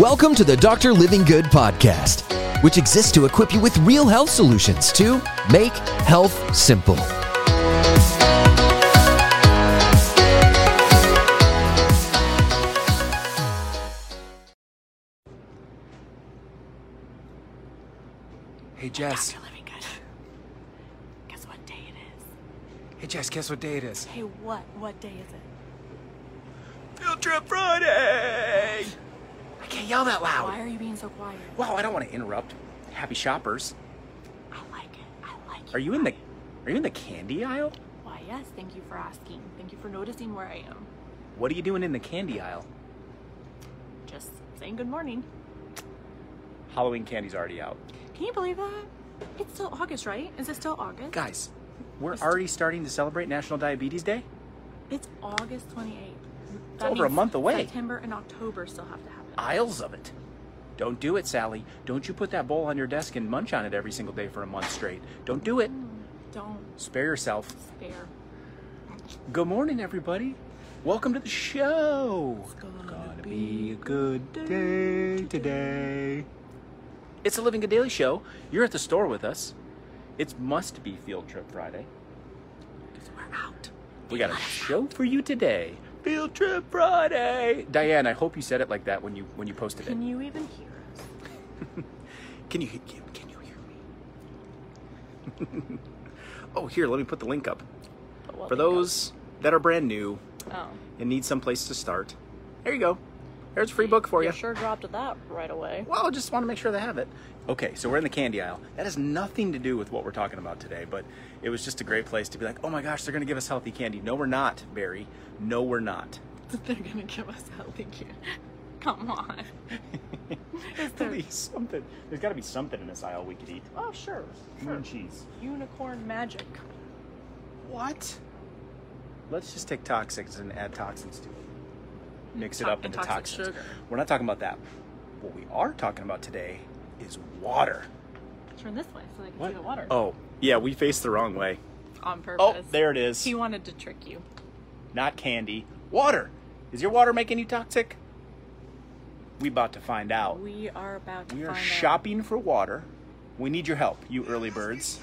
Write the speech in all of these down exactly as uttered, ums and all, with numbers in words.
Welcome to the Doctor Living Good podcast, which exists to equip you with real health solutions to make health simple. Hey, Jess. Doctor Living Good. Guess what day it is? Hey, Jess, guess what day it is? Hey, what? What day is it? Field Trip Friday! I can't yell that loud. Why are you being so quiet? Wow, I don't want to interrupt. Happy shoppers. I like it. I like it. Are you in the Are you in the candy aisle? Why, yes. Thank you for asking. Thank you for noticing where I am. What are you doing in the candy aisle? Just saying good morning. Halloween candy's already out. Can you believe that? It's still August, right? Is it still August? Guys, we're It's- already starting to celebrate National Diabetes Day. It's August twenty-eighth. It's That over a means month away. September and October still have to happen. Aisles of it. Don't do it, Sally. Don't you put that bowl on your desk and munch on it every single day for a month straight. Don't do it. Mm, don't Spare yourself. spare. Good morning, everybody. Welcome to the show. It's gonna, Gonna be a good day today. It's a Living Good Daily Show. You're at the store with us. It must be Field Trip Friday. Because we're out. We got a show for you today. Field Trip Friday. Diane, I hope you said it like that when you when you posted it. Can you even hear us? Can you can you hear me? Oh, here, let me put the link up. But what For they got- those that are brand new Oh. and need some place to start, there you go. There's a free book for you. You sure dropped that right away. Well, just want to make sure they have it. Okay, so we're in the candy aisle. That has nothing to do with what we're talking about today, but it was just a great place to be like, oh my gosh, they're going to give us healthy candy. No, we're not, Barry. No, we're not. They're gonna give us healthy candy. Come on. Is there... Please, something. There's got to be something in this aisle we could eat. Oh, sure. Moon sure. and cheese. Unicorn magic. What? Let's just take toxics and add toxins to it. Mix it To- up and into toxic toxins. sugar. We're not talking about that. What we are talking about today is water. Turn this way so they can see the water. Oh, yeah, we faced the wrong way. On purpose. Oh, there it is. He wanted to trick you. Not candy. Water. Is your water making you toxic? We about to find out. We are about to We are find shopping for water. We need your help, you early birds.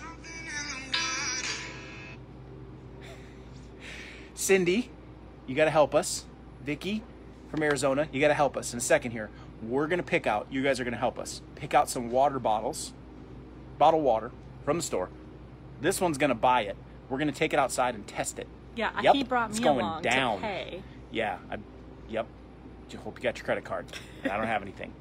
Cindy, you got to help us. Vicky from Arizona, you got to help us. In a second here, we're going to pick out, you guys are going to help us, pick out some water bottles, bottled water from the store. This one's going to buy it. We're going to take it outside and test it. out. Yeah, Yep, he brought it's me going along down. to pay. Yeah, I, yep. I hope you got your credit card. I don't have anything.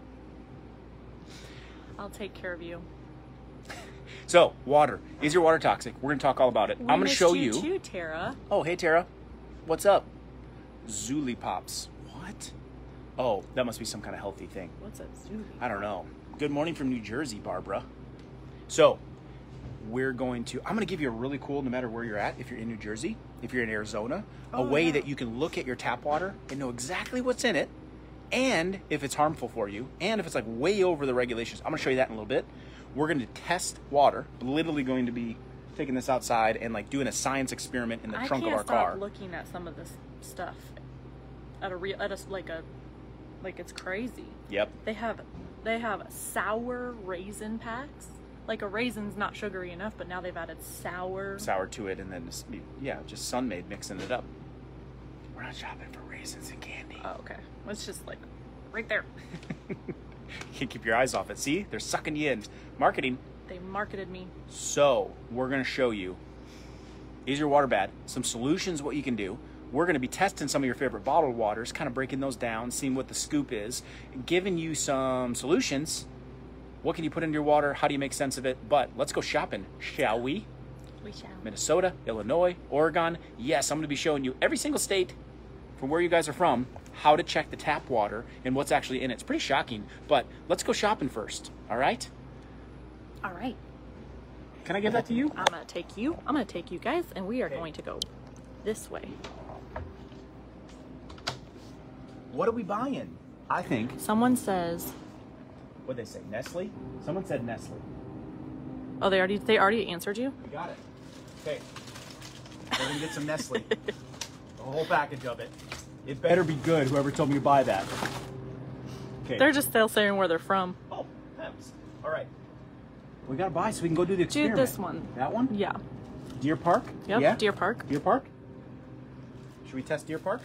I'll take care of you. So, water. Is your water toxic? We're going to talk all about it. We I'm going to missed show you. you. too, Tara. Oh, hey, Tara. What's up? Zuli Pops. What? Oh, that must be some kind of healthy thing. What's a zoo? I don't know. Good morning from New Jersey, Barbara. So, we're going to, I'm going to give you a really cool, no matter where you're at, if you're in New Jersey, if you're in Arizona, a Oh, way yeah. that you can look at your tap water and know exactly what's in it, and if it's harmful for you, and if it's like way over the regulations. I'm going to show you that in a little bit. We're going to test water. Literally going to be taking this outside and like doing a science experiment in the I trunk can't of our stop car. looking at some of this stuff at a real, at a like a, like it's crazy. Yep. They have, they have sour raisin packs. Like a raisin's not sugary enough, but now they've added sour. Sour to it, and then just, yeah, just Sun-Made mixing it up. We're not shopping for raisins and candy. Oh, okay. It's just like right there. You can't keep your eyes off it. See, they're sucking you in. Marketing. They marketed me. So we're going to show you, is your water bad? Some solutions, what you can do. We're going to be testing some of your favorite bottled waters, kind of breaking those down, seeing what the scoop is, giving you some solutions. What can you put into your water? How do you make sense of it? But let's go shopping, shall we? We shall. Minnesota, Illinois, Oregon. Yes, I'm going to be showing you every single state from where you guys are from, how to check the tap water and what's actually in it. It's pretty shocking, but let's go shopping first, all right? All right. Can I give that to you? I'm gonna take you. I'm gonna take you guys, and we are Okay. going to go this way. What are we buying? I think. Someone says, What'd they say? Nestle? Someone said Nestle. "Oh, they already they already answered you." We got it. Okay. We're gonna get some Nestle. The whole package of it. It better be good, whoever told me to buy that. Okay. They're just still saying where they're from. Oh, thanks. All right. We gotta buy so we can go do the experiment. Do this one. That one? Yeah. Deer Park? Yep. Yeah? Deer Park. Deer Park? Should we test Deer Park?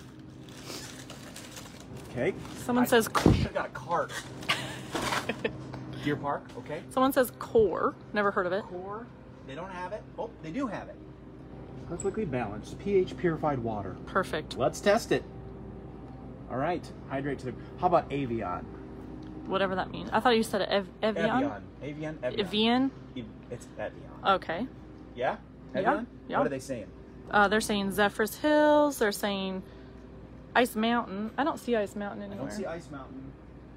Okay. Someone I says. should have got a cart. Deer Park, okay. Someone says core. Never heard of it. Core. They don't have it. Oh, they do have it. Perfectly balanced, pH purified water. Perfect. Let's test it. All right. Hydrate to the. How about Avion? Whatever that means. I thought you said Ev- Evian. Evian. Evian. Evian. Ev- It's Evian. Okay. Yeah? Yeah, Evian? yeah. What are they saying? Uh, they're saying Zephyrus Hills. They're saying Ice Mountain. I don't see Ice Mountain I anywhere. don't see Ice Mountain.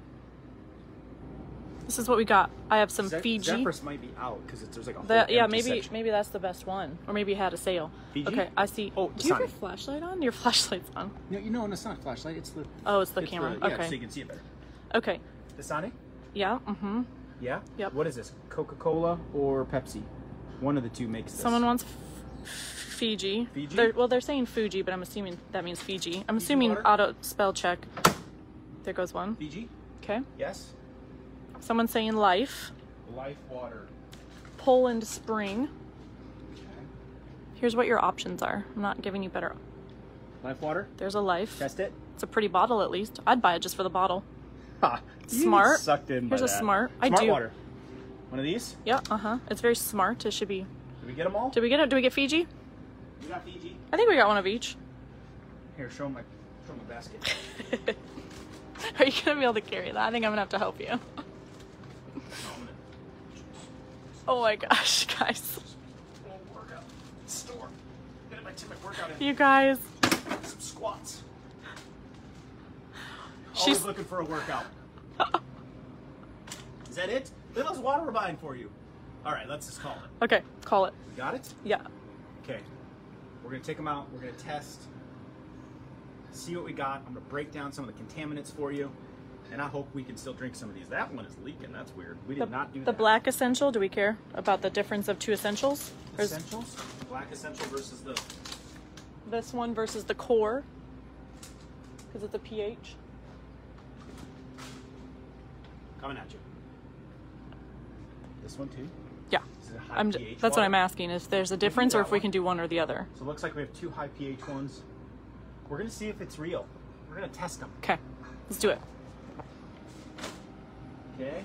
This is what we got. I have some Ze- Fiji. Zephyrus might be out because there's like a whole That, yeah, empty maybe section. maybe that's the best one, or maybe it had a sale. Fiji? Okay, I see. Oh, do you have your Dasani. flashlight on? Your flashlight's on. No, you know, and it's not a flashlight. It's the. Oh, it's the it's camera. the- yeah, Okay. so you can see it better. Okay. Dasani? Yeah. Mm-hmm. Yeah. Yep. What is this? Coca-Cola or Pepsi? One of the two makes this. Someone wants f- Fiji. Fiji? They're, well, they're saying Fuji, but I'm assuming that means Fiji. I'm assuming water? auto spell check. There goes one. Fiji? Okay. Yes. Someone's saying Life. Life water. Poland Spring. Here's what your options are. I'm not giving you better. Life water. There's a Life. Test it. It's a pretty bottle, at least. I'd buy it just for the bottle. Ha. You Smart. get sucked in by Here's a that. smart. I Smart do. water. One of these. Yeah. Uh huh. It's very smart. It should be. Did we get them all? Did we get it? Did we get Fiji? You got Fiji. I think we got one of each. Here, show 'em my, show 'em my basket. Are you gonna be able to carry that? I think I'm gonna have to help you. Oh my gosh, guys. Workout. Store. Get my my workout in. You guys. Some squats. She's Always looking for a workout. Is that it? Look at those water we're buying for you. All right, let's just call it. okay. Call it. We got it? Yeah. Okay. We're gonna take them out. We're gonna test. See what we got. I'm gonna break down some of the contaminants for you, and I hope we can still drink some of these. That one is leaking. That's weird. We did The, not do the that. black essential. Do we care about the difference of two essentials? Or is Essentials. Black essential versus the. this one versus the core? Because it's a pH. Coming at you. This one too. Yeah. This is a high I'm. pH That's water. what I'm asking. If there's a difference, or that if we one. can do one or the other. So it looks like we have two high pH ones. We're gonna see if it's real. We're gonna test them. Okay. Let's do it. Okay.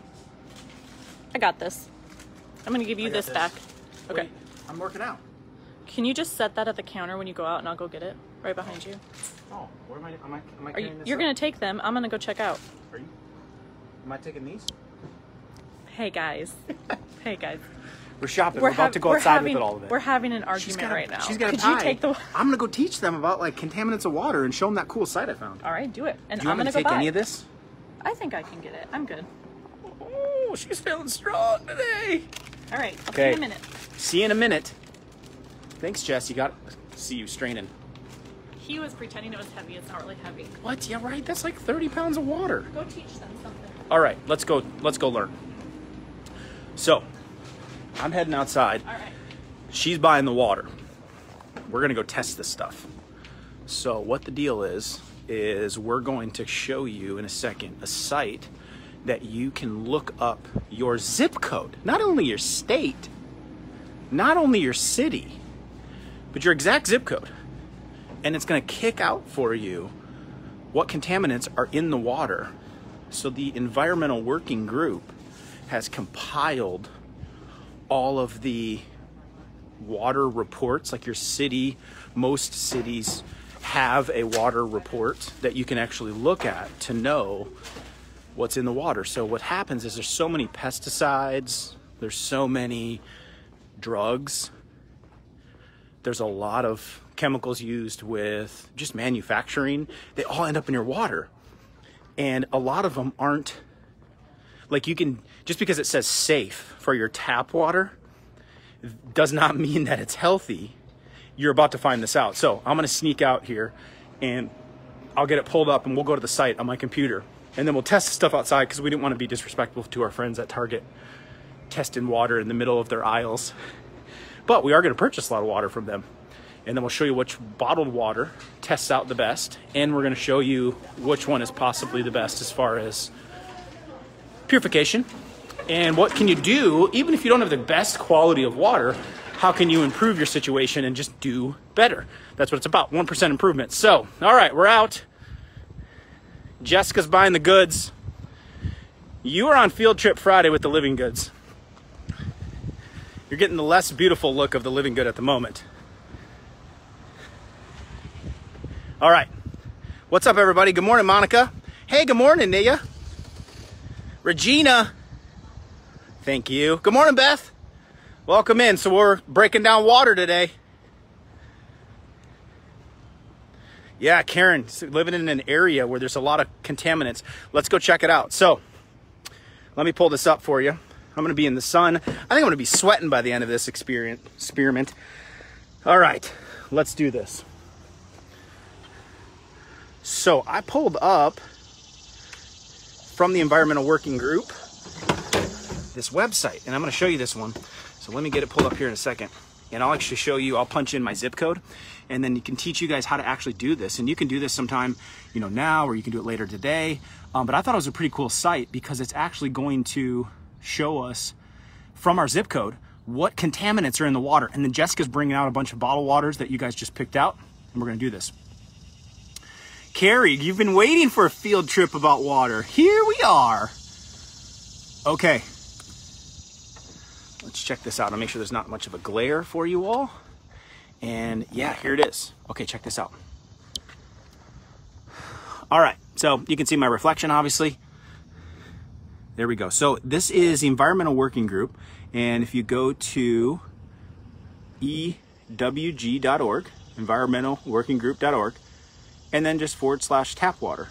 I got this. I'm gonna give you I got this, this. back. Okay. Wait, I'm working out. Can you just set that at the counter when you go out, and I'll go get it right behind you? Oh, where am I? Am I? Am I Are carrying you? this You're up? gonna take them. I'm gonna go check out. Are you? Am I taking these? Hey guys. Hey guys. We're shopping. We're, about hav- to go we're outside having, with it all of it. We're having an argument She's got a, right now. She's got a Could pie. you take the? I'm gonna go teach them about like contaminants of water and show them that cool site I found. All right, do it. And Do you I'm want me gonna to go take buy. any of this? I think I can get it. I'm good. Oh, she's feeling strong today. All right. I'll Okay. see you in a minute. See you in a minute. Thanks, Jess. You got. See you straining. He was pretending it was heavy. It's not really heavy. What? Yeah, right. That's like thirty pounds of water. Go teach them something. All right, let's go. Let's go learn. So, I'm heading outside. All right. She's buying the water. We're gonna go test this stuff. So what the deal is, is we're going to show you in a second a site that you can look up your zip code. Not only your state, not only your city, but your exact zip code. And it's gonna kick out for you what contaminants are in the water. So the Environmental Working Group has compiled all of the water reports, like your city. Most cities have a water report that you can actually look at to know what's in the water. So what happens is there's so many pesticides, there's so many drugs, there's a lot of chemicals used with just manufacturing. They all end up in your water. And a lot of them aren't, like you can, just because it says safe for your tap water, does not mean that it's healthy. You're about to find this out. So I'm gonna sneak out here and I'll get it pulled up and we'll go to the site on my computer. And then we'll test the stuff outside because we didn't want to be disrespectful to our friends at Target testing water in the middle of their aisles. But we are gonna purchase a lot of water from them. And then we'll show you which bottled water tests out the best. And we're gonna show you which one is possibly the best as far as purification. And what can you do, even if you don't have the best quality of water, how can you improve your situation and just do better? That's what it's about, one percent improvement. So, all right, we're out. Jessica's buying the goods. You are on field trip Friday with the Living Goods. You're getting the less beautiful look of the Living Good at the moment. All right. What's up, everybody? Good morning, Monica. Hey, good morning, Nia. Regina. Thank you. Good morning, Beth. Welcome in. So we're breaking down water today. Yeah, Karen, living in an area where there's a lot of contaminants. Let's go check it out. So let me pull this up for you. I'm going to be in the sun. I think I'm going to be sweating by the end of this experience, experiment. All right, let's do this. So I pulled up from the Environmental Working Group this website, and I'm going to show you this one. So let me get it pulled up here in a second, and I'll actually show you. I'll punch in my zip code, and then you can teach you guys how to actually do this. And you can do this sometime, you know, now, or you can do it later today. Um, but I thought it was a pretty cool site because it's actually going to show us from our zip code what contaminants are in the water. And then Jessica's bringing out a bunch of bottled waters that you guys just picked out, and we're going to do this. Carrie, you've been waiting for a field trip about water. Here we are. Okay. Let's check this out. I'll make sure there's not much of a glare for you all. And yeah, here it is. Okay, check this out. All right, so you can see my reflection, obviously. There we go. So this is the Environmental Working Group. And if you go to E W G dot org, environmental working group dot org, and then just forward slash tap water.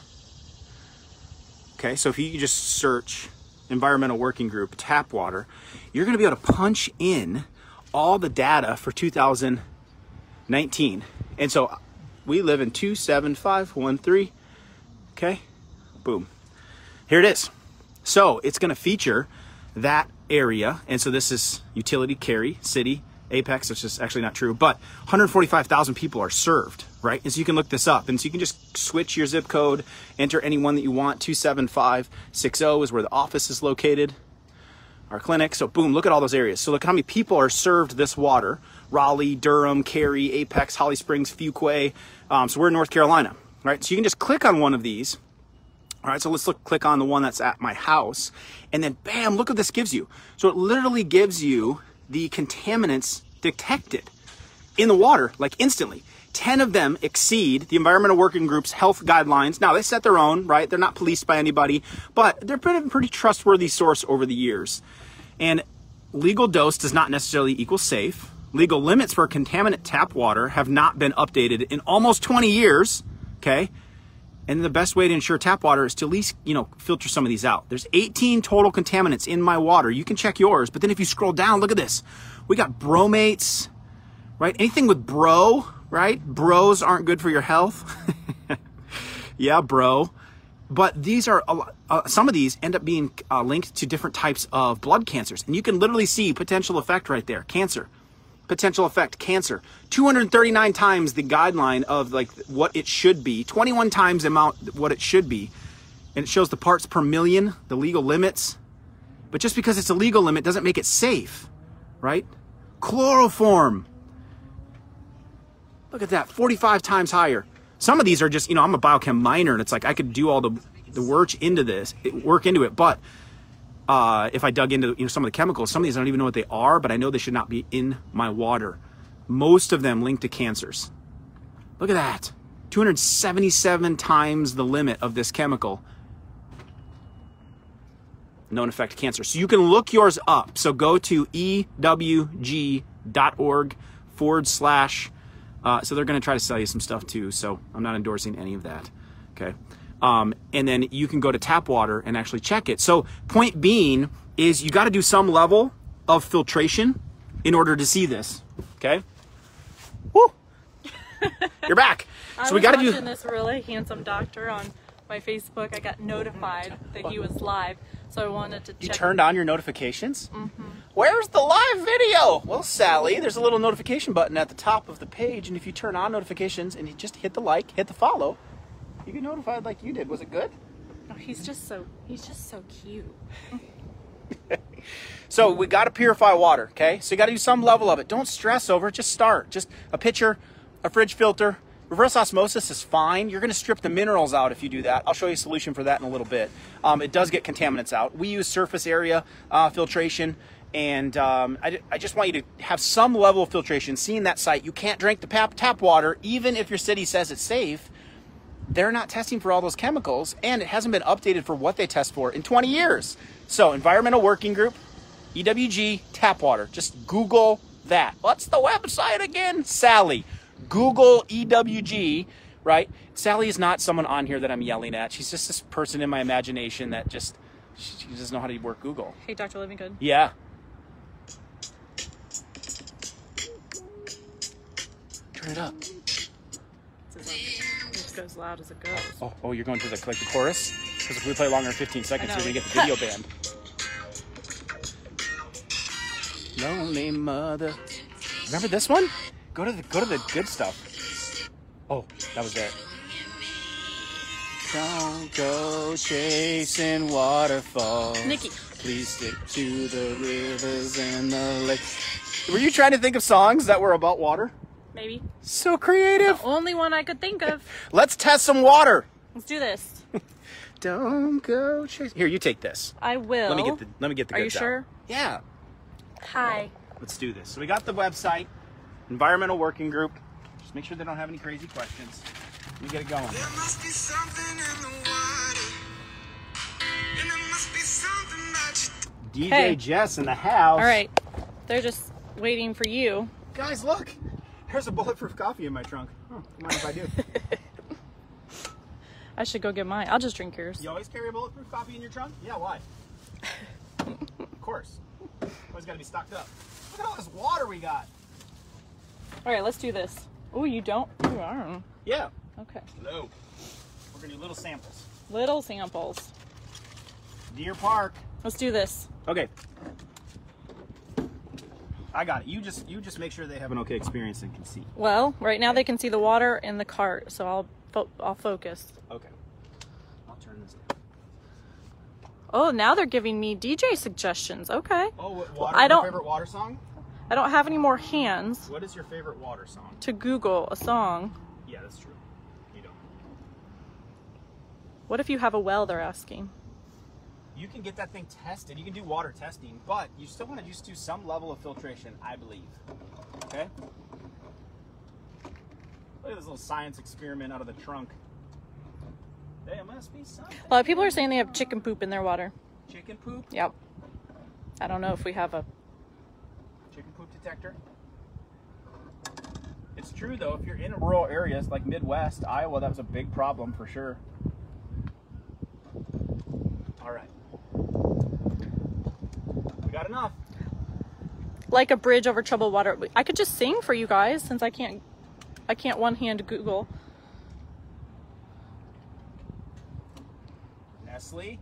Okay, so if you just search Environmental Working Group tap water, you're going to be able to punch in all the data for two thousand nineteen. And so we live in two seven five one three. Okay, boom. Here it is. So it's going to feature that area. And so this is utility, Cary, city, Apex, which is actually not true, but one hundred forty-five thousand people are served, right? And so you can look this up. And so you can just switch your zip code, enter any one that you want. two seven five six zero is where the office is located, our clinic. So boom, look at all those areas. So look how many people are served this water. Raleigh, Durham, Cary, Apex, Holly Springs, Fuquay. Um, so we're in North Carolina, right? So you can just click on one of these. All right, so let's look, click on the one that's at my house. And then bam, look what this gives you. So it literally gives you the contaminants detected in the water, like instantly. ten of them exceed the Environmental Working Group's health guidelines. Now, they set their own, right? They're not policed by anybody, but they're pretty, pretty trustworthy source over the years. And legal dose does not necessarily equal safe. Legal limits for contaminant tap water have not been updated in almost twenty years, okay? And the best way to ensure tap water is to at least, you know, filter some of these out. There's eighteen total contaminants in my water. You can check yours, but then if you scroll down, look at this. We got bromates, right? Anything with bro, right? Bros aren't good for your health. Yeah, bro. But these are, uh, some of these end up being uh, linked to different types of blood cancers. And you can literally see potential effect right there. Cancer. Potential effect, cancer. two hundred thirty-nine times the guideline of like what it should be. twenty-one times the amount what it should be. And it shows the parts per million, the legal limits. But just because it's a legal limit doesn't make it safe, right? Chloroform. Look at that, forty-five times higher. Some of these are just, you know, I'm a biochem minor, and it's like I could do all the, the work into this, work into it, but Uh, if I dug into you know some of the chemicals, some of these I don't even know what they are, but I know they should not be in my water. Most of them linked to cancers. Look at that. two hundred seventy-seven times the limit of this chemical. Known effect cancer. So you can look yours up. So go to E W G dot org forward slash. Uh, so they're going to try to sell you some stuff too. So I'm not endorsing any of that. Okay. Um, and then you can go to tap water and actually check it. So point being is you got to do some level of filtration in order to see this. Okay. Woo. You're back. I So we got to do this really handsome doctor on my Facebook. I got notified that he was live, so I wanted to check. You turned on your notifications? Mm-hmm. Where's the live video? Well, Sally, there's a little notification button at the top of the page, and if you turn on notifications and you just hit the like, hit the follow, you get notified like you did. Was it good? Oh, he's just so he's just so cute. So we got to purify water, okay? So you got to do some level of it. Don't stress over it. Just start. Just a pitcher, a fridge filter. Reverse osmosis is fine. You're going to strip the minerals out if you do that. I'll show you a solution for that in a little bit. Um, it does get contaminants out. We use surface area uh, filtration, and um, I, I just want you to have some level of filtration. Seeing that site, you can't drink the tap, tap water, even if your city says it's safe. They're not testing for all those chemicals, and it hasn't been updated for what they test for in twenty years. So, Environmental Working Group, E W G, tap water. Just Google that. What's the website again? Sally. Google E W G, right? Sally is not someone on here that I'm yelling at. She's just this person in my imagination that just, she doesn't know how to work Google. Hey, Doctor Living Good. Yeah. Turn it up. It goes as loud as it goes. Oh, oh, you're going to the, like the chorus? Because if we play longer than fifteen seconds, I know. you're going to get the video banned. Lonely mother. Remember this one? Go to the go to the good stuff. Oh, that was it. Don't go chasing waterfalls. Nikki. Please stick to the rivers and the lakes. Were you trying to think of songs that were about water? Maybe. So creative. The only one I could think of. Let's test some water. Let's do this. Don't go chasing. Here, you take this. I will. Let me get the let me get the Are you goods out. sure? Yeah. Hi. Let's do this. So we got the website, Environmental Working Group. Just make sure they don't have any crazy questions. Let me get it going. There must be something in the water. And there must be something that you D J Hey. Jess in the house. All right. They're just waiting for you. Guys, look. There's a bulletproof coffee in my trunk. Oh, mind if I do? I should go get mine. I'll just drink yours. You always carry a bulletproof coffee in your trunk? Yeah, why? Of course. Always got to be stocked up. Look at all this water we got. All right, let's do this. Oh, you don't? Ooh, I don't know. Yeah. Okay. Hello. We're going to do little samples. Little samples. Deer Park. Let's do this. Okay. I got it. You just you just make sure they have an okay experience and can see. Well, right now they can see the water in the cart, so I'll fo- I'll focus. Okay. I'll turn this down. Oh, now they're giving me D J suggestions. Okay. Oh, what water? I Your don't- favorite water song? I don't have any more hands What is your favorite water song? to Google a song. Yeah, that's true. You don't. What if you have a well, they're asking. You can get that thing tested. You can do water testing, but you still want to just do some level of filtration, I believe. Okay? Look at this little science experiment out of the trunk. There must be something. A lot of people are saying they have chicken poop in their water. Chicken poop? Yep. I don't know if we have a... Chicken poop detector. It's true though, if you're in rural areas like Midwest, Iowa, that was a big problem for sure. All right. We got enough. Like a bridge over troubled water. I could just sing for you guys since I can't I can't one-hand Google. Nestle,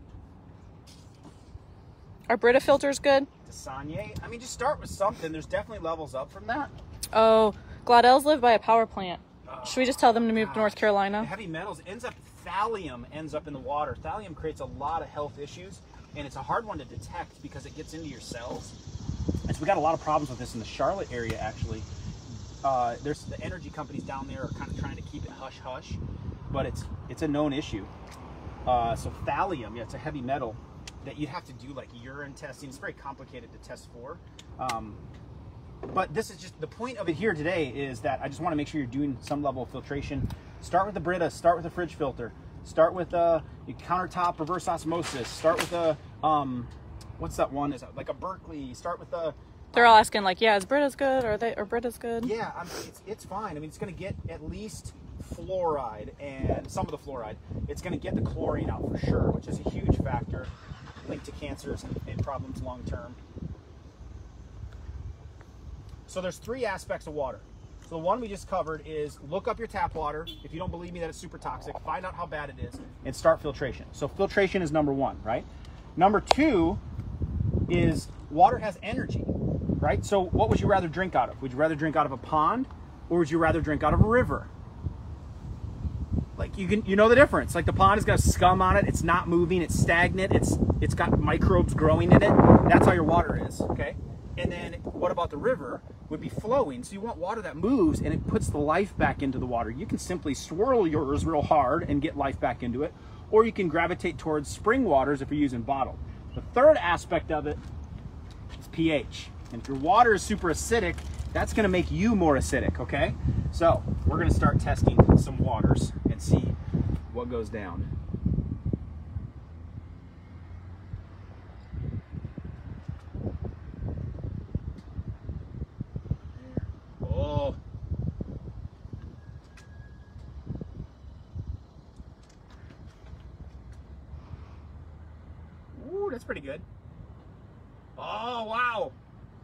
Are Brita filters good? Dasanye. I mean, just start with something. There's definitely levels up from that. Oh, Gladell's live by a power plant. Should we just tell them to move to North The Carolina? heavy metals ends up, thallium ends up in the water. Thallium creates a lot of health issues, and it's a hard one to detect because it gets into your cells. And so we got a lot of problems with this in the Charlotte area, actually. Uh, there's the energy companies down there are kind of trying to keep it hush hush, but it's it's a known issue. Uh, so thallium, yeah, it's a heavy metal that you'd have to do like urine testing. It's very complicated to test for. Um, But this is just the point of it here today is that I just want to make sure you're doing some level of filtration. Start with the Brita, start with a fridge filter, start with a, a countertop reverse osmosis, start with a, um, what's that one? Is that like a Berkeley? Start with a, They're all asking like, yeah, is Brita's good? Or they or Brita's good? yeah, I'm, it's, it's fine. I mean, it's going to get at least fluoride and some of the fluoride. It's going to get the chlorine out for sure, which is a huge factor linked to cancers and, and problems long term. So there's three aspects of water. So the one we just covered is look up your tap water. If you don't believe me that it's super toxic, find out how bad it is and start filtration. So filtration is number one, right? Number two is water has energy, right? So what would you rather drink out of? Would you rather drink out of a pond or would you rather drink out of a river? like you can, you know the difference. Like the pond has got scum on it. It's not moving. It's stagnant. It's it's got microbes growing in it. That's how your water is. Okay. And then what about the river? Would be flowing. So you want water that moves and it puts the life back into the water. You can simply swirl yours real hard and get life back into it, or you can gravitate towards spring waters if you're using bottled. The third aspect of it is pH. And if your water is super acidic, that's going to make you more acidic, okay? So we're going to start testing some waters and see what goes down. Oh. Ooh, that's pretty good. Oh, wow.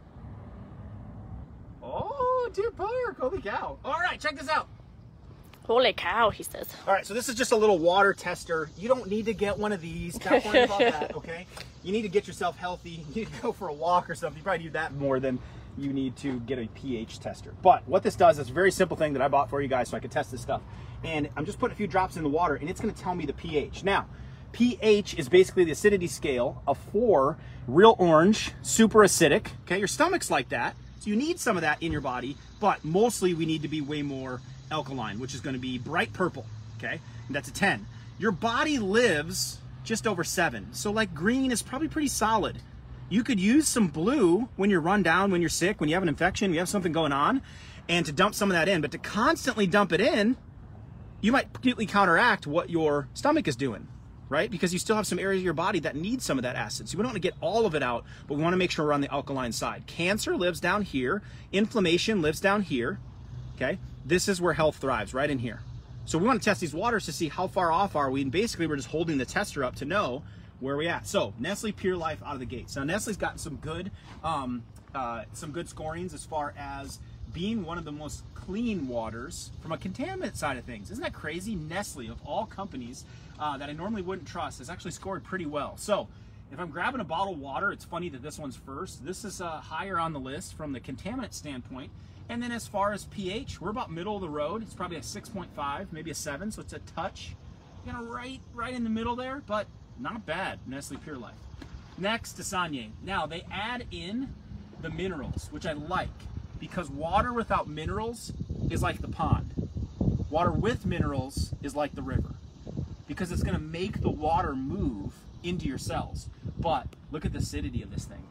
Oh, Deer Park, holy cow. All right, check this out. Holy cow, he says. All right, so this is just a little water tester. You don't need to get one of these. Don't worry about that, okay? You need to get yourself healthy. You need to go for a walk or something. You probably need that more than you need to get a pH tester. But what this does is a very simple thing that I bought for you guys so I could test this stuff. And I'm just putting a few drops in the water, and it's going to tell me the pH. Now, pH is basically the acidity scale of four, real orange, super acidic. Okay, your stomach's like that. So you need some of that in your body, but mostly we need to be way more alkaline, which is going to be bright purple, okay? And that's a ten. Your body lives just over seven. So like green is probably pretty solid. You could use some blue when you're run down, when you're sick, when you have an infection, you have something going on, and to dump some of that in. But to constantly dump it in, you might completely counteract what your stomach is doing, right? Because you still have some areas of your body that need some of that acid. So we don't want to get all of it out, but we want to make sure we're on the alkaline side. Cancer lives down here. Inflammation lives down here, okay? This is where health thrives, right in here. So we want to test these waters to see how far off are we, and basically we're just holding the tester up to know where we at. So Nestle Pure Life out of the gates. Now Nestle's gotten some good, um, uh, some good scorings as far as being one of the most clean waters from a contaminant side of things. Isn't that crazy? Nestle, of all companies uh, that I normally wouldn't trust, has actually scored pretty well. So if I'm grabbing a bottle of water, it's funny that this one's first. This is uh, higher on the list from the contaminant standpoint. And then as far as pH, we're about middle of the road. It's probably a six point five, maybe a seven, so it's a touch, you know, right, right in the middle there, but not bad. Nestle Pure Life. Next, Dasani. Now they add in the minerals, which I like, because water without minerals is like the pond. Water with minerals is like the river, because it's going to make the water move into your cells. But look at the acidity of this thing.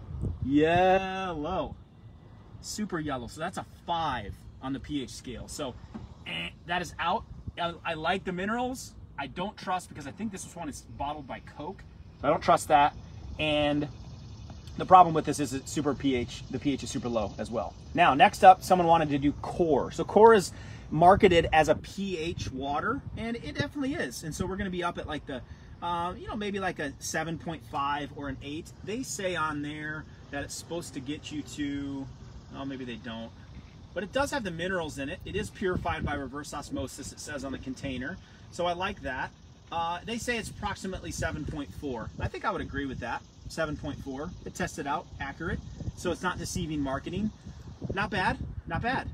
Yellow. Super yellow. So that's a five on the pH scale. So eh, that is out. I, I like the minerals. I don't trust, because I think this one is bottled by Coke. I don't trust that. And the problem with this is it's super pH. The pH is super low as well. Now, next up, someone wanted to do Core. So Core is marketed as a pH water, and it definitely is. And so we're going to be up at like the, uh, you know, maybe like a seven point five or an eight. They say on there that it's supposed to get you to, oh, maybe they don't. But it does have the minerals in it. It is purified by reverse osmosis, it says on the container. So I like that. Uh, they say it's approximately seven point four. I think I would agree with that. seven point four. It tested out, accurate. So it's not deceiving marketing. Not bad, not bad.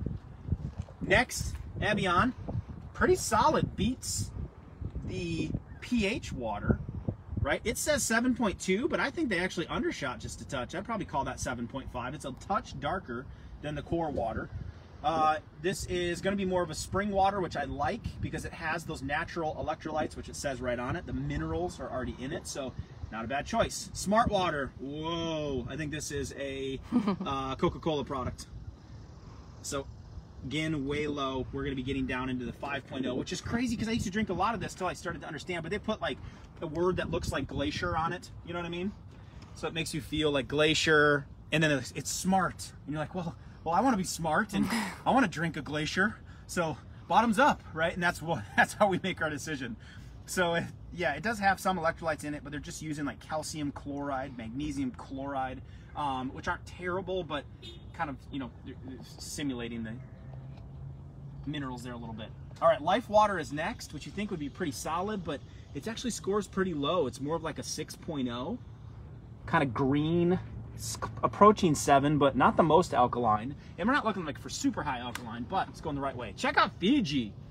Next, Evian. Pretty solid, beats the pH water, right? It says seven point two, but I think they actually undershot just a touch. I'd probably call that seven point five. It's a touch darker than the Core water. Uh, this is going to be more of a spring water, which I like because it has those natural electrolytes, which it says right on it. The minerals are already in it, so not a bad choice. Smart Water. Whoa. I think this is a uh, Coca-Cola product. So, again, way low. We're going to be getting down into the five point oh, which is crazy because I used to drink a lot of this till I started to understand, but they put like a word that looks like glacier on it. You know what I mean? So it makes you feel like glacier, and then it's, it's smart. And you're like, well, well, I want to be smart, and I want to drink a glacier. So bottoms up, right? And that's what that's how we make our decision. So it, yeah, it does have some electrolytes in it, but they're just using like calcium chloride, magnesium chloride, um, which aren't terrible, but kind of, you know, simulating the minerals there a little bit. All right, Life Water is next, which you think would be pretty solid, but it actually scores pretty low. It's more of like a six point oh, kind of green. It's approaching seven, but not the most alkaline. And we're not looking like for super high alkaline, but it's going the right way. Check out Fiji.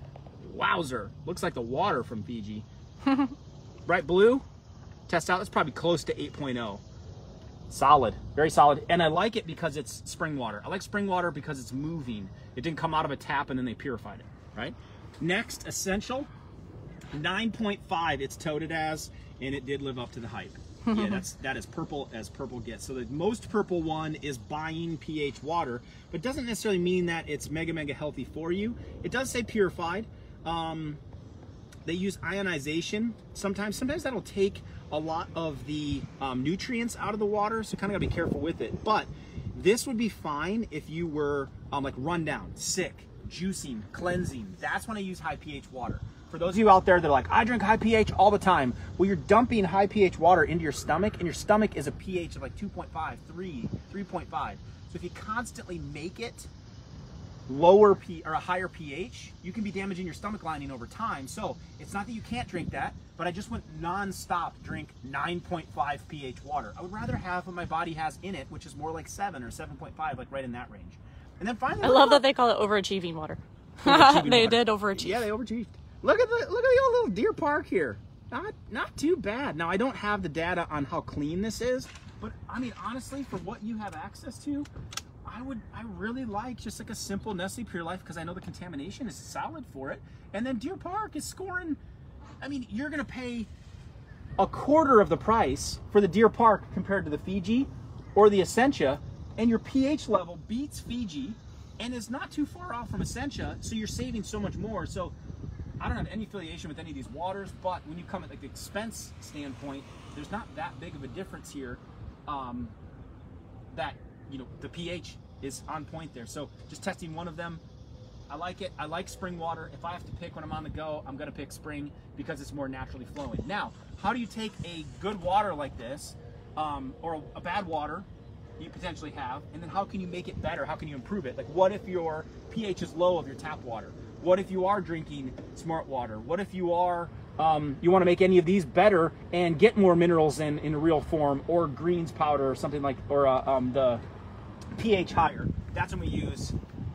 Wowzer. Looks like the water from Fiji. Bright blue. Test out. That's probably close to eight point oh. Solid. Very solid. And I like it because it's spring water. I like spring water because it's moving. It didn't come out of a tap and then they purified it, right? Next, Essential. nine point five it's touted as, and it did live up to the hype. Yeah, that's that is purple as purple gets. So the most purple one is buying pH water, but doesn't necessarily mean that it's mega mega healthy for you. It does say purified. Um, they use ionization sometimes. Sometimes that'll take a lot of the um, nutrients out of the water, so kind of gotta be careful with it. But this would be fine if you were um, like run down, sick, juicing, cleansing. That's when I use high pH water. For those of you out there that are like, I drink high pH all the time. Well, you're dumping high pH water into your stomach, and your stomach is a pH of like two point five, three, three point five. So if you constantly make it lower P or a higher pH, you can be damaging your stomach lining over time. So it's not that you can't drink that, but I just went non-stop drink nine point five pH water. I would rather have what my body has in it, which is more like seven or seven point five, like right in that range. And then finally, I love that they call it overachieving water. Overachieving they water. did overachieve. Yeah, they overachieved. Look at the look at the old little Deer Park here. Not not too bad. Now I don't have the data on how clean this is, but I mean honestly, for what you have access to, I would I really like just like a simple Nestle Pure Life because I know the contamination is solid for it. And then Deer Park is scoring. I mean, you're gonna pay a quarter of the price for the Deer Park compared to the Fiji or the Essentia, and your pH level beats Fiji and is not too far off from Essentia, so you're saving so much more. So I don't have any affiliation with any of these waters, but when you come at like the expense standpoint, there's not that big of a difference here. Um, that, you know, the pH is on point there. So just testing one of them, I like it. I like spring water. If I have to pick when I'm on the go, I'm gonna pick spring because it's more naturally flowing. Now, how do you take a good water like this, um, or a bad water you potentially have, and then how can you make it better? How can you improve it? Like, what if your pH is low of your tap water? What if you are drinking smart water? What if you are, um, you want to make any of these better and get more minerals in in a real form, or greens powder or something like, or uh, um, the pH higher? That's when we use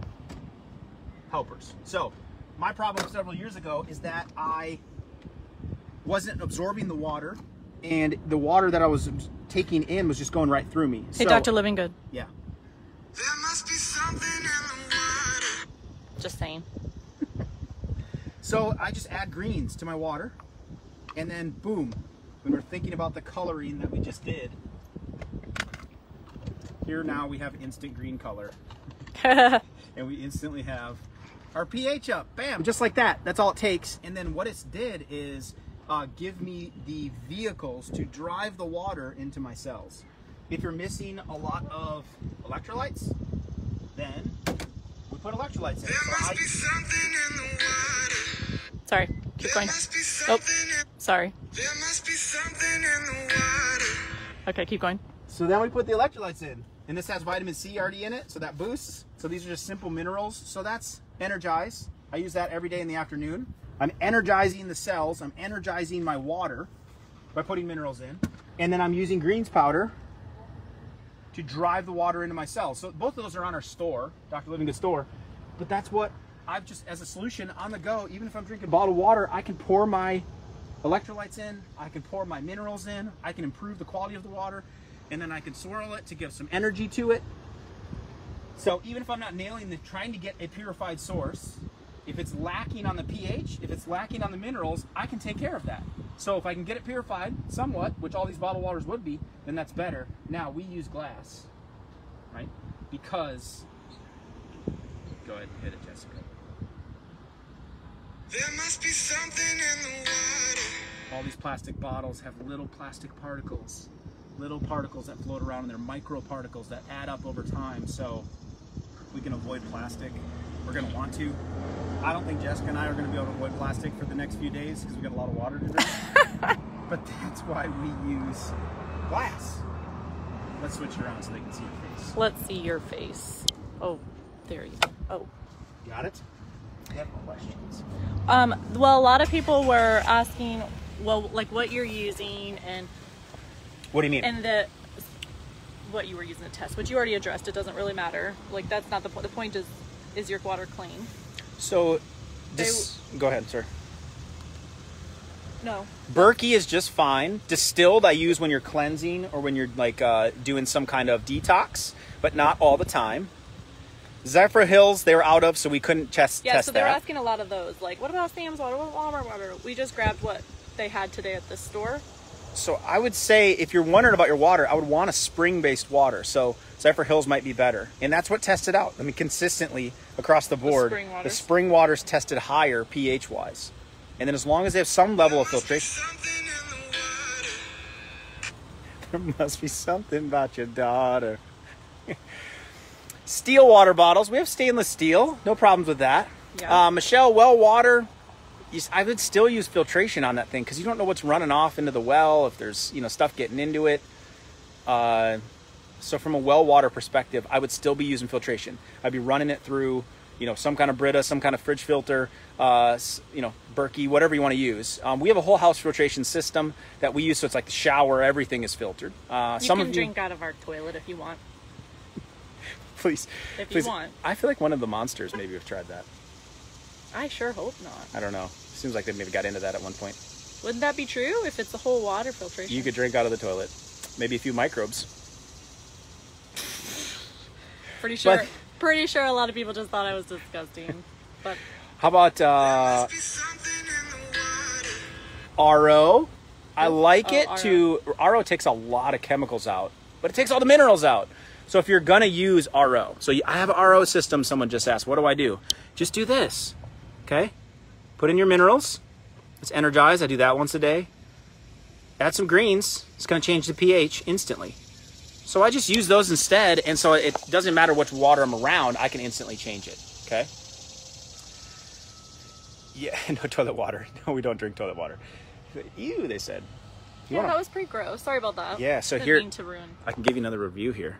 helpers. So my problem several years ago is that I wasn't absorbing the water, and the water that I was taking in was just going right through me. Hey, so, Doctor Living Good. Yeah. There must be something in the water. Just saying. So I just add greens to my water, and then boom, when we're thinking about the coloring that we just did, here now we have instant green color, and we instantly have our pH up, bam, just like that. That's all it takes. And then what it's did is uh, give me the vehicles to drive the water into my cells. If you're missing a lot of electrolytes, then we put electrolytes in. There So must I, be something in the water. Sorry. Keep There going. must be Oh, something in, sorry. there must be something in the water. Okay, keep going. So then we put the electrolytes in, and this has vitamin C already in it, so that boosts. So these are just simple minerals. So that's Energize. I use that every day in the afternoon. I'm energizing the cells. I'm energizing my water by putting minerals in. And then I'm using greens powder to drive the water into my cells. So both of those are on our store, Doctor Living Good store. But that's what I've just, as a solution on the go, even if I'm drinking bottled water, I can pour my electrolytes in, I can pour my minerals in, I can improve the quality of the water, and then I can swirl it to give some energy to it. So even if I'm not nailing the, trying to get a purified source, if it's lacking on the pH, if it's lacking on the minerals, I can take care of that. So if I can get it purified somewhat, which all these bottled waters would be, then that's better. Now we use glass, right? Because, go ahead and hit it, Jessica. There must be something in the water. All these plastic bottles have little plastic particles, little particles that float around, and they're microparticles that add up over time. So we can avoid plastic. We're gonna want to. I don't think Jessica and I are gonna be able to avoid plastic for the next few days because we got a lot of water to drink. But that's why we use glass. Let's switch it around so they can see your face. Let's see your face. Oh, there you go. Oh. Got it? I have questions. Um, well, a lot of people were asking, well, like what you're using and What do you mean? and the what you were using to test, which you already addressed. It doesn't really matter. Like that's not the point. The point is, is your water clean? So Dis- go ahead, sir. No. Berkey is just fine. Distilled I use when you're cleansing or when you're like uh, doing some kind of detox, but not all the time. Zephyr Hills they were out of, so we couldn't test Yeah, test so they were that. asking a lot of those. Like, what about Sam's water? What about Walmart water? We just grabbed what they had today at the store. So I would say if you're wondering about your water, I would want a spring-based water. So Zephyr Hills might be better. And that's what tested out. I mean, consistently across the board, spring waters? the spring waters tested higher pH-wise. And then as long as they have some level of filtration. Something in the water. There must be something about your daughter. Steel water bottles. We have stainless steel. No problems with that. Yeah. Uh, Michelle, well water. You, s- I would still use filtration on that thing because you don't know what's running off into the well, if there's you know stuff getting into it. Uh, so from a well water perspective, I would still be using filtration. I'd be running it through you know some kind of Brita, some kind of fridge filter, uh, s- you know Berkey, whatever you want to use. Um, we have a whole house filtration system that we use, so it's like the shower, everything is filtered. Uh, You some can of drink out of our toilet if you want. Please, If you please. want. I feel like one of the monsters maybe have tried that. I sure hope not. I don't know. Seems like they maybe got into that at one point. Wouldn't that be true if it's the whole water filtration? You could drink out of the toilet. Maybe a few microbes. Pretty sure. But- Pretty sure a lot of people just thought I was disgusting. But How about uh, Must be something in the water. R O? I like Oh, it R O. to... R O takes a lot of chemicals out, but it takes all the minerals out. So if you're going to use R O, so you, I have an R O system, someone just asked, what do I do? Just do this, okay? Put in your minerals. It's energized. I do that once a day. Add some greens. It's going to change the pH instantly. So I just use those instead, and so it doesn't matter which water I'm around, I can instantly change it, okay? Yeah, no toilet water. No, we don't drink toilet water. Ew, they said. You yeah, wanna- that was pretty gross. Sorry about that. Yeah, so Didn't here- mean to ruin. I can give you another review here.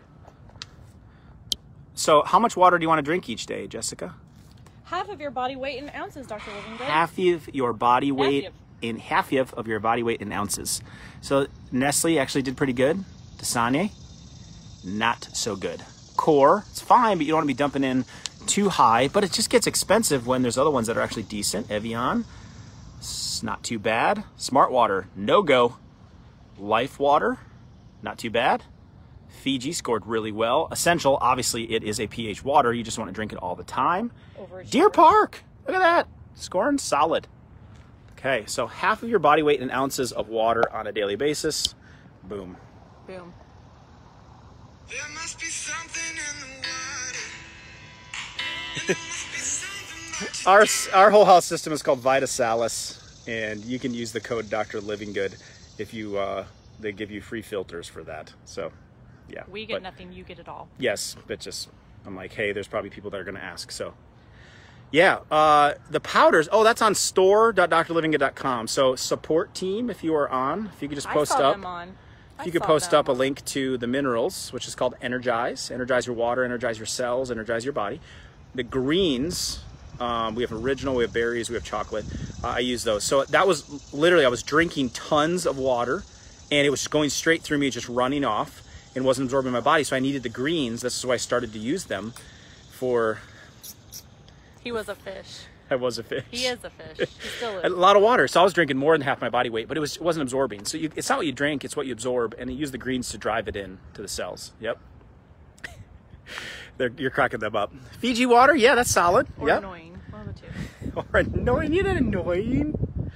So how much water do you want to drink each day, Jessica? Half of your body weight in ounces, Doctor Livinggood. Half of your body weight of. in half of your body weight in ounces. So Nestle actually did pretty good. Dasani, not so good. Core, it's fine, but you don't want to be dumping in too high. But it just gets expensive when there's other ones that are actually decent. Evian, it's not too bad. Smart Water, no go. Life Water, not too bad. Fiji scored really well. Essential, obviously it is a pH water. You just want to drink it all the time. Overachiever. Deer Park, look at that. Scoring solid. Okay, so half of your body weight in ounces of water on a daily basis. Boom. Boom. There must be something in the water. And there must be something that you Our, our whole house system is called Vitasalis, and you can use the code Doctor Livinggood if you, uh, they give you free filters for that. So, yeah. We get but- nothing, you get it all. Yes, but just, I'm like, hey, there's probably people that are going to ask. So, yeah, uh, the powders. Oh, that's on store dot dr livinggood dot com. So, support team, if you are on, if you could just post I saw up. them on. If you could post up a link to the minerals, which is called Energize. Energize your water, energize your cells, energize your body. The greens, um, we have original, we have berries, we have chocolate. Uh, I use those. So that was literally, I was drinking tons of water, and it was going straight through me, just running off, and wasn't absorbing my body. So I needed the greens. That's why I started to use them for, He was a fish. I was a fish. He is a fish. He still A is. lot of water, so I was drinking more than half my body weight, but it was it wasn't absorbing. So you, it's not what you drink; it's what you absorb, and you use the greens to drive it in to the cells. Yep, They're, you're cracking them up. Fiji water, yeah, that's solid. Or Yep. annoying. One of the two. Or annoying. Isn't that annoying?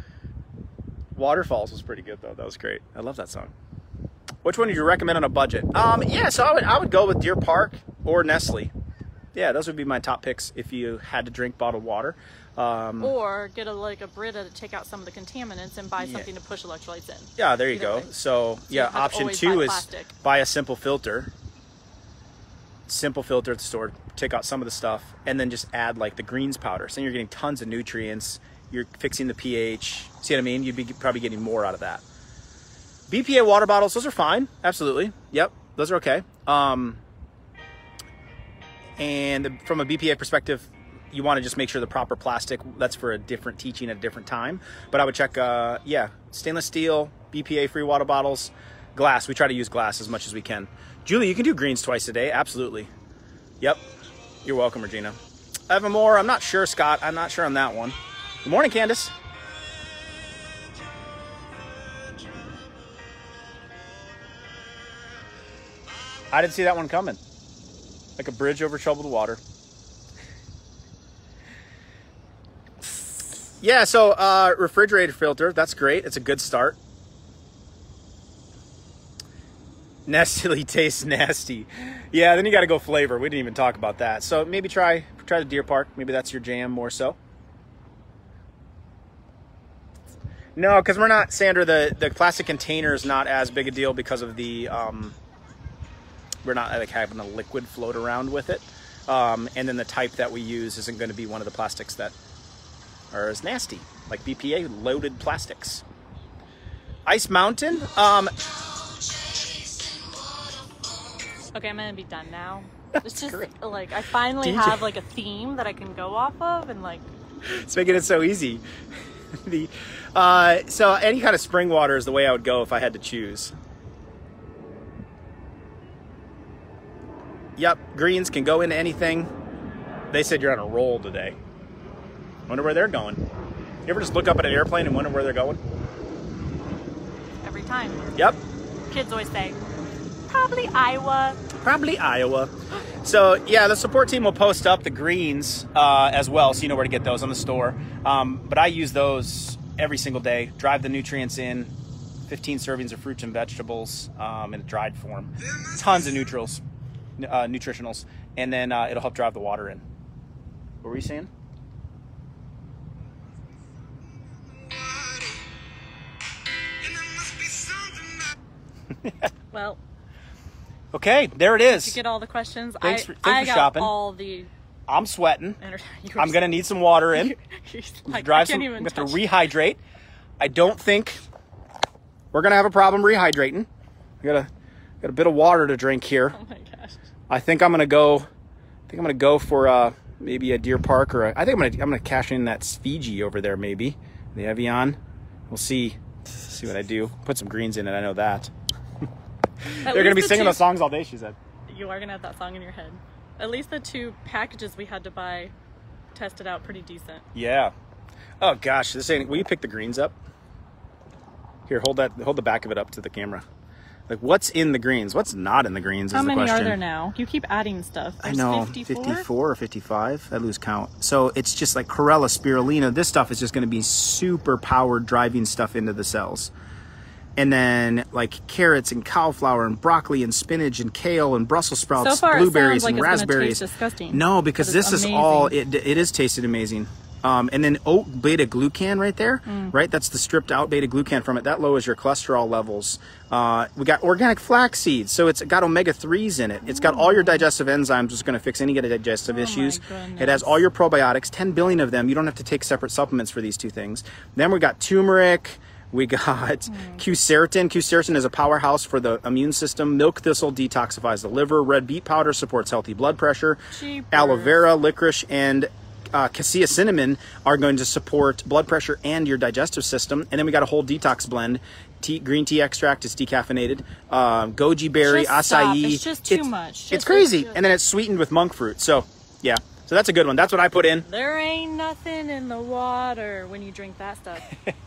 Waterfalls was pretty good though. That was great. I love that song. Which one do you recommend on a budget? Um, yeah, so I would I would go with Deer Park or Nestle. Yeah, those would be my top picks if you had to drink bottled water. Um, Or get a like a Brita to take out some of the contaminants and buy Yeah. something to push electrolytes in. Yeah, there you Either go. way. So, yeah, have to option always two buy is plastic. buy a simple filter. Simple filter at the store, take out some of the stuff, and then just add like the greens powder. So you're getting tons of nutrients. You're fixing the pH. See what I mean? You'd be probably getting more out of that. B P A water bottles, those are fine. Absolutely. Yep, those are okay. Um, and from a B P A perspective, you want to just make sure the proper plastic, that's for a different teaching at a different time. But I would check, uh, yeah, stainless steel, B P A free water bottles, glass. We try to use glass as much as we can. Julie, you can do greens twice a day. Absolutely. Yep. You're welcome, Regina. Evermore, I'm not sure, Scott. I'm not sure on that one. Good morning, Candace. I didn't see that one coming. Like a bridge over troubled water. Yeah, so uh, refrigerator filter, that's great. It's a good start. Nestle tastes nasty. Yeah, then you got to go flavor. We didn't even talk about that. So maybe try try the Deer Park. Maybe that's your jam more so. No, because we're not, Sandra, the, the plastic container is not as big a deal because of the, um, we're not like having a liquid float around with it. Um, and then the type that we use isn't going to be one of the plastics that are as nasty, like B P A loaded plastics. Ice Mountain, um, Okay, I'm gonna be done now. It's just great. like I finally D J. have like a theme that I can go off of, and like it's making it so easy. the uh, so any kind of spring water is the way I would go if I had to choose. Yep, greens can go into anything. They said you're on a roll today. Wonder where they're going. You ever just look up at an airplane and wonder where they're going? every time. Yep, Kids always say, probably Iowa. probably Iowa. So yeah, the support team will post up the greens uh, as well, so you know where to get those on the store. Um, but I use those every single day. Drive the nutrients in. fifteen servings of fruits and vegetables um, in a dried form. Tons of neutrals, uh, nutritionals, and then uh, it'll help drive the water in. What were you saying? And there must be something that Well, Okay, there it is. to get all the questions, Thanks I, for- thanks I for got shopping. all the. I'm sweating. Enter- you were I'm gonna need some water in. you're like, I Drive can't some. We even have to touch. rehydrate. I don't think we're gonna have a problem rehydrating. I got a got a bit of water to drink here. Oh my gosh. I think I'm gonna go. I think I'm gonna go for uh, maybe a Deer Park or a, I think I'm gonna I'm gonna cash in that Fiji over there maybe the Evian. We'll see see what I do. Put some greens in it. I know that. At They're gonna be least the singing two- those songs all day. She said. You are gonna have that song in your head. At least the two packages we had to buy tested out pretty decent. Yeah. Oh gosh, this ain't. Will you pick the greens up? Here, hold that. Hold the back of it up to the camera. Like, what's in the greens? What's not in the greens? How is the many question. are there now? You keep adding stuff. I There's know, fifty-four? fifty-four or fifty-five. I lose count. So it's just like Chlorella, spirulina. This stuff is just going to be super powered, driving stuff into the cells. And then like carrots and cauliflower and broccoli and spinach and kale and Brussels sprouts, So far, blueberries it sounds like and it's gonna raspberries. taste disgusting. No, because But this it's is all amazing. it. It is tasted amazing. Um, and then oat beta glucan right there, Mm. right? That's the stripped out beta glucan from it. That lowers your cholesterol levels. Uh, we got organic flax seeds, so it's got omega threes in it. It's got all your digestive enzymes, which is going to fix any digestive Oh my issues. It goodness. has all your probiotics, ten billion of them. You don't have to take separate supplements for these two things. Then we got turmeric. We got Mm. Q-Ceratin. Q-Ceratin is a powerhouse for the immune system. Milk thistle detoxifies the liver. Red beet powder supports healthy blood pressure. Jeepers. Aloe vera, licorice, and uh, cassia cinnamon are going to support blood pressure and your digestive system. And then we got a whole detox blend. Tea, green tea extract is decaffeinated. Um, goji berry, Just stop. acai. It's just too much. It's Just- crazy. just- And then it's sweetened with monk fruit. So, yeah. So that's a good one. That's what I put in. There ain't nothing in the water when you drink that stuff.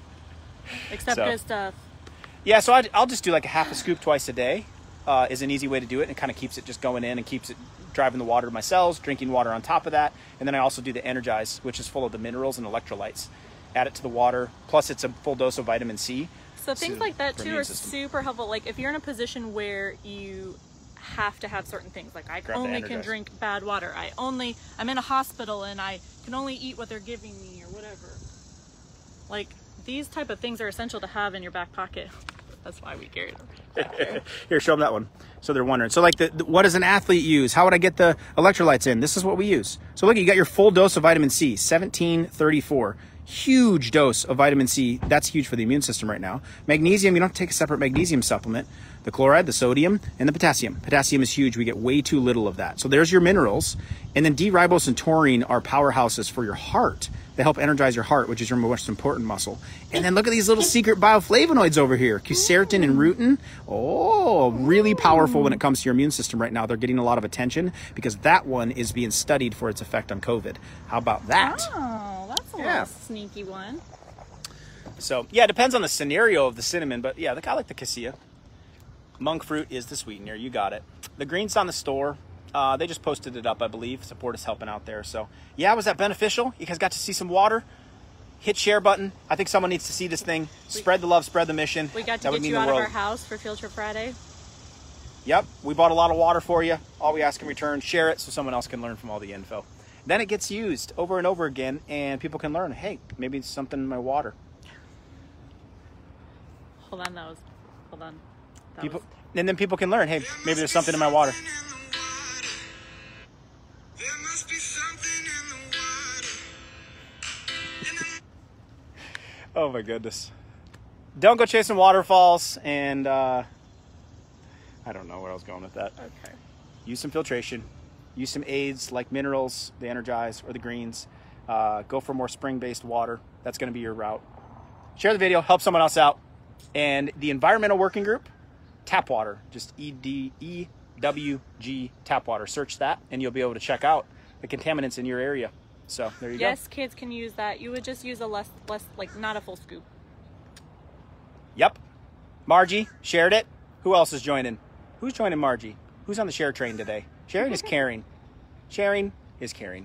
Except So. good stuff. Yeah, so I'd, I'll just do like a half a scoop twice a day uh, is an easy way to do it. And it kind of keeps it just going in and keeps it driving the water to my cells, drinking water on top of that. And then I also do the Energize, which is full of the minerals and electrolytes. Add it to the water. Plus, it's a full dose of vitamin C. So things So, like that for too immune are system. super helpful. Like if you're in a position where you have to have certain things, like I Grab the only can Energize. drink bad water. I only I'm in a hospital and I can only eat what they're giving me or whatever. Like these type of things are essential to have in your back pocket. That's why we carry them. Here, show them that one. So they're wondering. So like, the, the, what does an athlete use? How would I get the electrolytes in? This is what we use. So look, you got your full dose of vitamin C, seventeen thirty-four. huge dose of vitamin C. That's huge for the immune system right now. Magnesium, you don't have to take a separate magnesium supplement. The chloride, the sodium, and the potassium. Potassium is huge. We get way too little of that. So there's your minerals. And then D-ribose and taurine are powerhouses for your heart. They help energize your heart, which is your most important muscle. And then look at these little secret bioflavonoids over here. Quercetin and rutin. Oh, really powerful when it comes to your immune system right now. They're getting a lot of attention because that one is being studied for its effect on COVID. How about that? Oh, that's a Yeah. little sneaky one. So, yeah, it depends on the scenario of the cinnamon, but yeah, I like the cassia. Monk fruit is the sweetener. You got it. The green's on the store. Uh, they just posted it up, I believe. Support is helping out there. So, yeah, was that beneficial? You guys got to see some water? Hit share button. I think someone needs to see this thing. Spread the love, spread the mission. We got to That would get mean you the out of world. our house for Field Trip Friday. Yep, we bought a lot of water for you. All we ask in return, share it so someone else can learn from all the info. Then it gets used over and over again, and people can learn, hey, maybe it's something in my water. Hold on, that was. Hold on. That People, was, and then people can learn, hey, maybe there's something in my water. There must be something in the water. In the Oh my goodness. Don't go chasing waterfalls, and uh, I don't know where I was going with that. okay. Use some filtration. Use some aids like minerals, the Energize, or the greens. Uh, go for more spring-based water. That's going to be your route. Share the video. Help someone else out. And the Environmental Working Group, tap water. Just E D E W G tap water. Search that, and you'll be able to check out the contaminants in your area. So there you Yes, kids can use that. You would just use a less, less, like not a full scoop. go. Yep. Margie shared it. Who else is joining? Who's joining Margie? Who's on the share train today? Sharing is caring. Sharing is caring.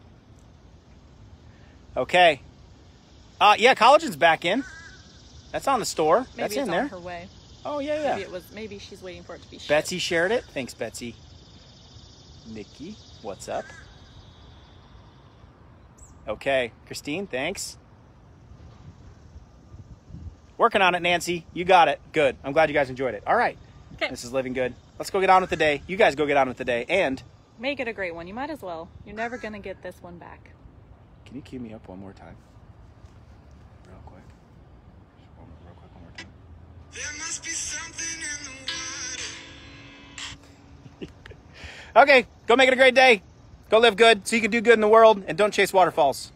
Okay. Uh, yeah, collagen's back in. That's on the store. Maybe That's it's in on there. her way. Oh, yeah, yeah. Maybe it was. Maybe she's waiting for it to be shipped. Betsy shared it. Thanks, Betsy. Nikki, what's up? Okay. Christine, thanks. Working on it, Nancy. You got it. Good. I'm glad you guys enjoyed it. All right. Okay. This is Living Good. Let's go get on with the day. You guys go get on with the day. And Make it a great one. You might as well. You're never gonna get this one back. can you cue me up one more time? Real quick. Just one, real quick, one more time. There must be something in the water. Okay, go make it a great day. Go live good so you can do good in the world, and don't chase waterfalls.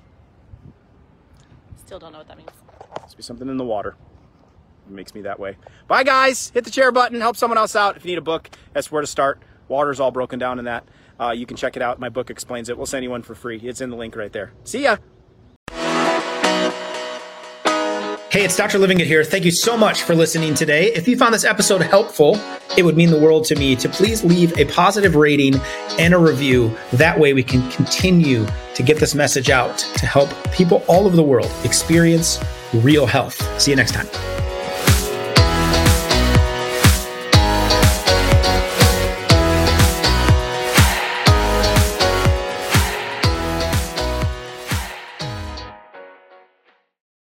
Still don't know what that means. Must be something in the water. It makes me that way. Bye, guys. Hit the share button. Help someone else out. If you need a book, that's where to start. Water's all broken down in that. Uh, you can check it out. My book explains it. We'll send you one for free. It's in the link right there. See ya. Hey, it's Doctor Living It here. Thank you so much for listening today. If you found this episode helpful, it would mean the world to me to please leave a positive rating and a review. That way we can continue to get this message out to help people all over the world experience real health. See you next time.